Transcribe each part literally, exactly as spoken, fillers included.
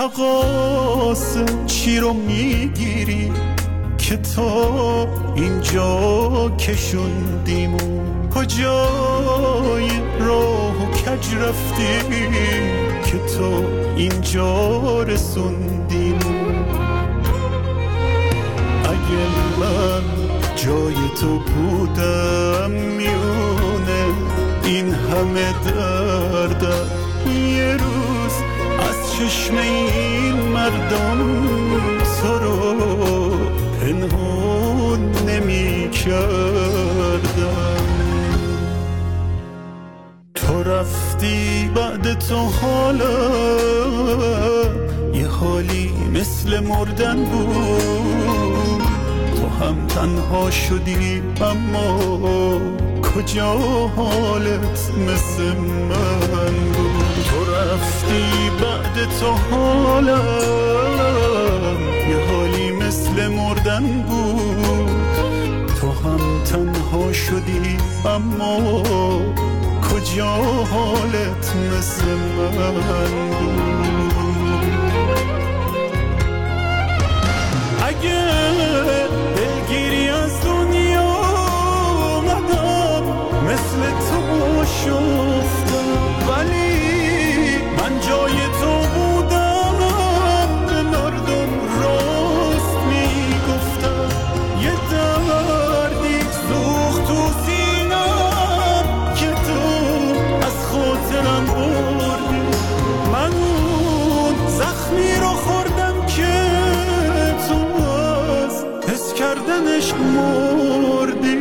تقاص چی رو میگیری که تا اینجا کشوندیمون؟ کجای راه و کج رفتی که تا اینجا رسوندیمون؟ اگه من جای تو بودم میونه این همه دردم یه روز از چشم این مردم تو رو پنهون نمی کردم. تو رفتی بعد تو حالا یه حالی مثل مردن بود. تو هم تنها شدی اما کجا حالت مثل من بود؟ تو رفتی بعد تو حالا یه حالی مثل مردن بود. تو هم تنها شدی اما کجا حالت مثل من بود؟ اگه دلگیری از دنیا مدام مثل تو شفتم، ولی من جای تو بودم به مردم راست میگفتم. یه دردی سوخت تو سینم که تو از خاطرم بردی. من اون زخمی رو خوردم که تو از حس کردنش مردی.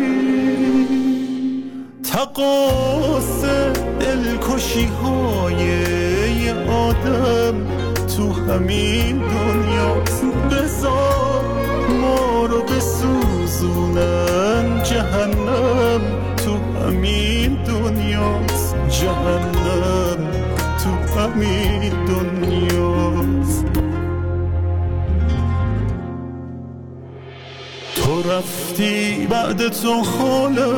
تقاص دلکشی های یه آدم تو همین دنیاست. بذار ما رو بسوزونن جهنم تو همین دنیاست. جهنم تو همین دنیاست. تو رفتی بعد تو حالا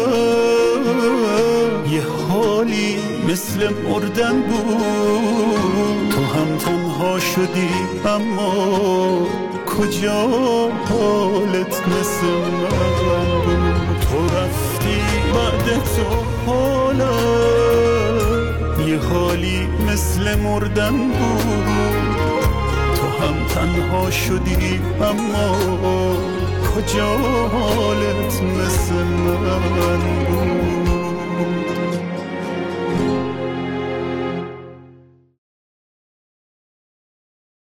یه حالی مثل مردن بود. تو هم تنها شدی اما کجا حالت مثل من بود؟ تو رفتی بعد تو حالا یه حالی مثل مردن بود. تو هم تنها شدی اما کجا حالت مثل من